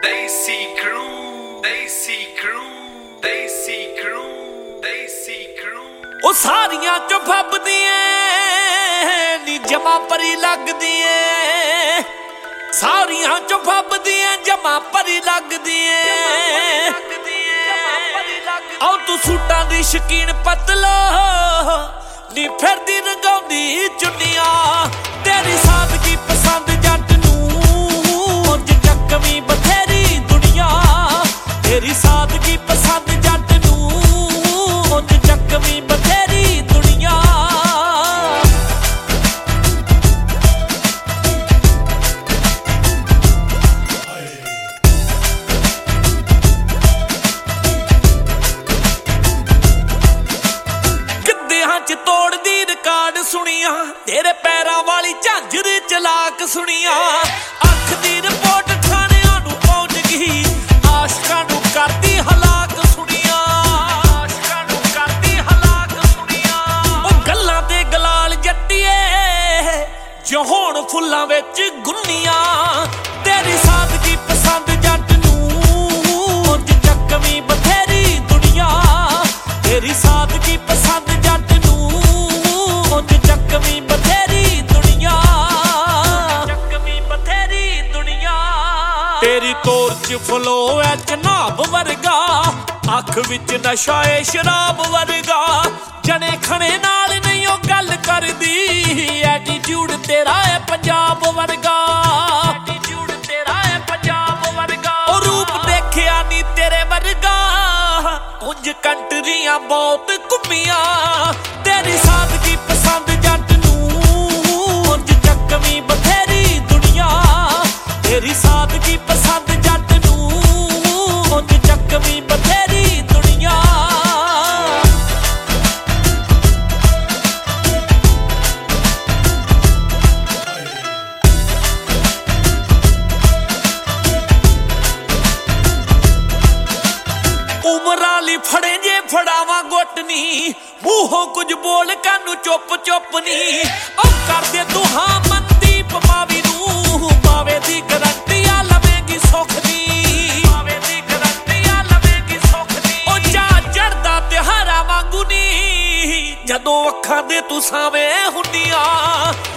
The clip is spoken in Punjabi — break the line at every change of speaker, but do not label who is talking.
Desi crew, Desi crew, Desi crew, Desi crew।
ਉਹ ਸਾਰੀਆਂ ਚੋਂ ਫੱਬਦੀਆਂ ਨੀ ਜਮਾ ਪਰੀ ਲੱਗਦੀਆਂ, ਸਾਰੀਆਂ ਚੋਂ ਫੱਬਦੀਆਂ ਜਮਾ ਪਰੀ ਲੱਗਦੀਆਂ। ਆਉ ਤੂੰ ਸੂਟਾਂ ਦੀ ਸ਼ਕੀਨ ਪਤਲਾ ਨੀ ਫਿਰਦੀ ਰੰਗਾਉਂਦੀ ਚੁੰਨੀਆਂ। ਤੇਰੀ ਸਾਦਗੀ ਪਸੰਦ ਜੱਟ ਨੂੰ ਉਂਝ ਚੱਕਵੀਂ ਬਥੇਰੀ ਦੁਨੀਆ। ਤੇਰੀ ਸਾਦਗੀ ਪਸੰਦ ਜੱਟ ਨੂੰ ਉਂਝ ਚੱਕਵੀਂ ਬਥੇਰੀ ਦੁਨੀਆ। ਗਿੱਧਿਆਂ ਚ ਤੋੜਦੀ ਰਿਕਾਰਡ ਸੁਣੀਆਂ, ਤੇਰੇ ਪੈਰਾਂ ਵਾਲੀ ਝਾਂਜਰ ਚਲਾਕ ਸੁਣੀਆਂ। ਅੱਖ ਦੀ ਰਿਪੋਰਟ ਥਾਣਿਆਂ ਨੂੰ ਪਹੁੰਚ ਗਈ, ਆਸ਼ਕਾਂ ਨੂੰ ਕਰਦੀ ਹਲਾਕ ਸੁਣੀਆਂ, ਆਸ਼ਕਾਂ ਨੂੰ ਕਰਦੀ ਹਲਾਕ ਸੁਣੀਆਂ। ਉਹ ਗੱਲਾਂ ਤੇ ਗਲਾਲ ਜੱਟੀਏ ਜੋ ਹੋਣ ਫੁੱਲਾਂ ਵਿੱਚ ਗੁੰਨੀਆਂ। ਤੇਰੀ ਸਾਦਗੀ ਪਸੰਦ ਜੱਟ ਨੂੰ ਉਂਝ ਚੱਕਵੀਂ ਬਥੇਰੀ ਦੁਨੀਆ। ਤੇਰੀ ਸਾਦਗੀ ਪਸੰਦ ਜੱਟ ਨੂੰ ਉਂਝ ਚੱਕਵੀਂ ਬਥੇਰੀ ਦੁਨੀਆ, ਚੱਕਵੀਂ ਬਥੇਰੀ ਦੁਨੀਆ। ਤੇਰੀ ਤੋਰ ਚ ਫਲੋ ਐ ਚਨਾਬ ਵਰਗਾ, ਅੱਖ ਵਿੱਚ ਨਸ਼ਾ ਏ ਸ਼ਰਾਬ ਵਰਗਾ। ਜਣੇ ਖਣੇ ਨਾਲ ਨਹੀਂ ਉਹ ਗੱਲ ਕਰਦੀ, ਐਟੀਟਿਊਡ ਤੇਰਾ ਏ ਪੰਜਾਬ ਵਰਗਾ, ਐਟੀਟਿਊਡ ਤੇਰਾ ਏ ਪੰਜਾਬ ਵਰਗਾ। ਉਹ ਰੂਪ ਦੇਖਿਆ ਨੀ ਤੇਰੇ ਵਰਗਾ, ਉਂਝ ਕੰਟਰੀਆਂ ਬਹੁਤ ਘੁੰਮੀਆਂ। ਤੇਰੀ ਸਾਦਗੀ ਪਸੰਦ ਜੱਟ ਨੂੰ ਉਂਝ ਚੱਕਵੀਂ ਬਥੇਰੀ ਦੁਨੀਆ। ਤੇਰੀ ਸਾਦਗੀ ਪਸੰਦ ਜੱਟ ਨੂੰ ਉਂਝ ਚੱਕਵੀਂ ਬਥੇਰੀ ਦੁਨੀਆ। ਉਮਰਾਂ ਲਈ ਫੜੇ ਜੇ ਫੜਾਵਾਂ ਗੁੱਟ ਨੀ, ਮੂੰਹੋਂ ਕੁਝ ਬੋਲ ਕਾਨੂੰ ਚੁੱਪ ਚੁੱਪ ਨੀ। ਉਹ ਕਰਦੇ ਤੂੰ ਹਾਂ ਮਨਦੀਪ ਮਾਵੀ ਨੂੰ, ਮਾਵੇ ਦੀ ਗਰੰਟੀ ਆ ਲਵੇਂਗੀ ਸੁੱਖ ਦੀ, ਮਾਵੇ ਦੀ ਗਰੰਟੀ ਆ ਲਵੇਂਗੀ ਸੁੱਖ ਦੀ। ਉਹ ਚਾਅ ਚੜ੍ਹਦਾ ਤਿਉਹਾਰਾਂ ਵਾਂਗੂ ਨੀ, ਜਦੋਂ ਅੱਖਾਂ ਦੇ ਤੂੰ ਸਾਵੇਂ ਹੁੰਦੀਆਂ।